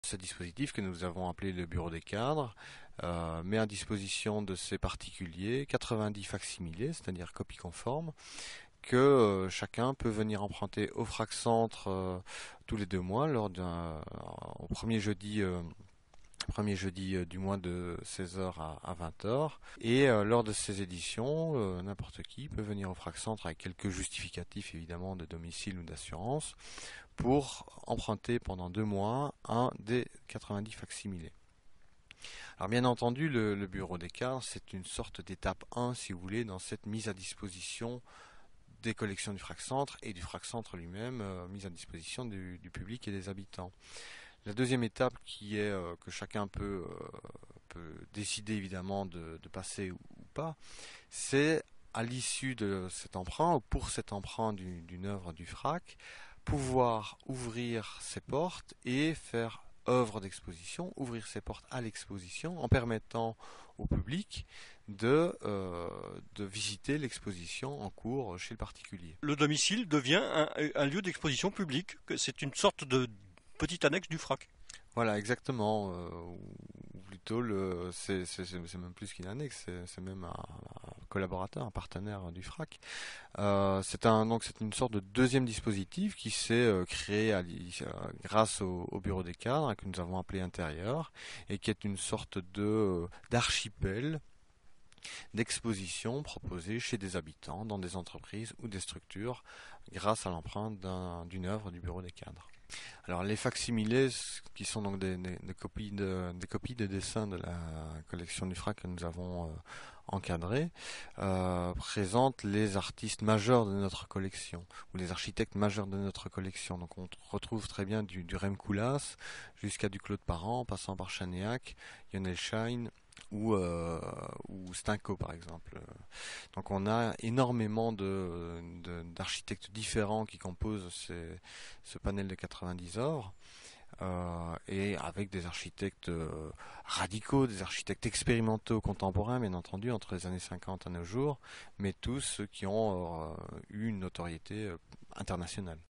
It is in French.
Ce dispositif que nous avons appelé le bureau des cadres met à disposition de ces particuliers 90 facsimilés, c'est-à-dire copies conformes, que chacun peut venir emprunter au FRAC Centre tous les 2 mois au premier jeudi du mois de 16h à 20h. Et lors de ces éditions, n'importe qui peut venir au FRAC Centre avec quelques justificatifs évidemment de domicile ou d'assurance pour emprunter pendant 2 mois un des 90 facsimilés. Alors bien entendu, le bureau des cadres, c'est une sorte d'étape 1, si vous voulez, dans cette mise à disposition des collections du FRAC Centre et du FRAC Centre lui-même, mise à disposition du public et des habitants. La deuxième étape qui est que chacun peut décider évidemment de passer ou pas, c'est à l'issue de cet emprunt ou pour cet emprunt d'une œuvre du FRAC, pouvoir ouvrir ses portes et faire œuvre d'exposition, ouvrir ses portes à l'exposition en permettant au public de visiter l'exposition en cours chez le particulier. Le domicile devient un lieu d'exposition publique. C'est une sorte de petite annexe du FRAC. Voilà, exactement. Ou plutôt, c'est même plus qu'une annexe, c'est même un collaborateur, un partenaire du FRAC. C'est une sorte de deuxième dispositif qui s'est créé grâce au bureau des cadres que nous avons appelé intérieur et qui est une sorte d'archipel d'exposition proposée chez des habitants, dans des entreprises ou des structures, grâce à l'empreinte d'une œuvre du bureau des cadres. Alors les facsimilés, qui sont donc des copies de dessins de la collection du FRAC que nous avons encadrées, présentent les artistes majeurs de notre collection, ou les architectes majeurs de notre collection. Donc on retrouve très bien du Rem Koolhaas jusqu'à du Claude Parent, en passant par Chanéac, Lionel Schein, ou Stinco par exemple. Donc on a énormément d'architectes différents qui composent ce panel de 90 œuvres, et avec des architectes radicaux, des architectes expérimentaux contemporains bien entendu entre les années 50 à nos jours, mais tous ceux qui ont eu une notoriété internationale.